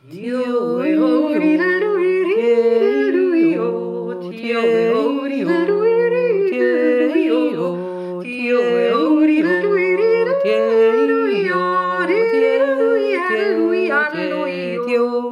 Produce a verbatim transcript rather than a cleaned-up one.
Tio e hori la lui ri la lui o. Tio e hori la lui ri la lui o. Tio e hori la lui ri la lui o. Tio e hori la lui a lui o.